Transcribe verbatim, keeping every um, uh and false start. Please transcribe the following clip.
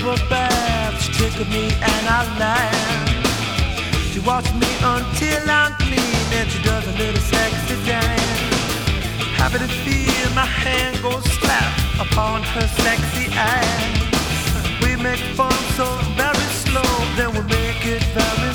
bubble bath. She tickled me and I laugh. She washes me until I'm clean, and she does a little sexy dance. Happy to feel my hand go slap upon her sexy ass. We make fun so very slow, then we make it very